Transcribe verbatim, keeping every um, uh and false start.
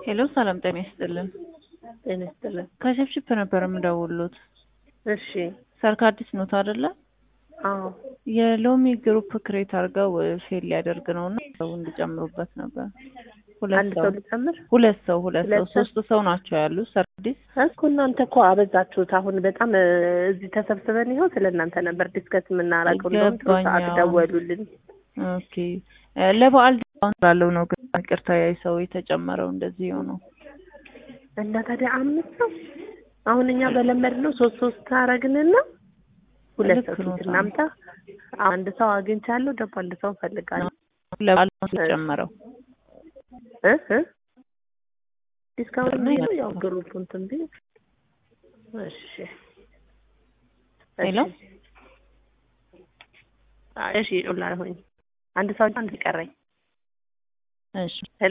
ሄሎ ሰላም ጤና ይስጥልን። ጤና ይስጥልን። ከሽፍሽፍ ነበር የምደውሉት። እሺ ሰርክ አዲስ ነው አይደለ? አዎ የሎሚ ግሩፕ ክሬት አድርገው ፌል ሊያደርግ ነውና ሰው እንዲጨምሩበት ነበር። ሁለት አንድ ሰው ሰው ልጨምር? ሁለት ሰው ሁለት ሰው ሁለት ሰው? ሶስት ሰው ናቸው ያሉት ሰርክ አዲስ። እኮ እናንተ እኮ አበዛችሁት። አሁን በጣም እ፣ እዚህ ተሰብስበን ይኸው ስለእናንተ ነበር ዲስከስ የምናረገው። እንደውም ጥሩ ገባኝ። ሰዓት አዎ። ደወሉልን። ኦኬ እ፣ ለበዓል ዲስካውንት ስላለው ነው ግን ይቅርታ ያይ ሰው የተጨመረው እንደዚህ ሆነው። እና ታዲያ አምስት ሰው አሁን እኛ በለመድ ነው ሶስት ሶስት አረግንና ሁለት ልክ ሰው ነው። ፊት እናምጣ። አንድ ሰው አግኝቻለሁ፣ ደግሞ አንድ ሰው ፈልጋለሁ። ለበዓል ነው የተጨመረው። እ እ ዲስካውንት ነው ያው ግሩፕ እንትን ቢል እሺ ሄሎ እሺ ኦንላይን ሆኝ አንድ ሰው አንድ ቀረኝ። እሺ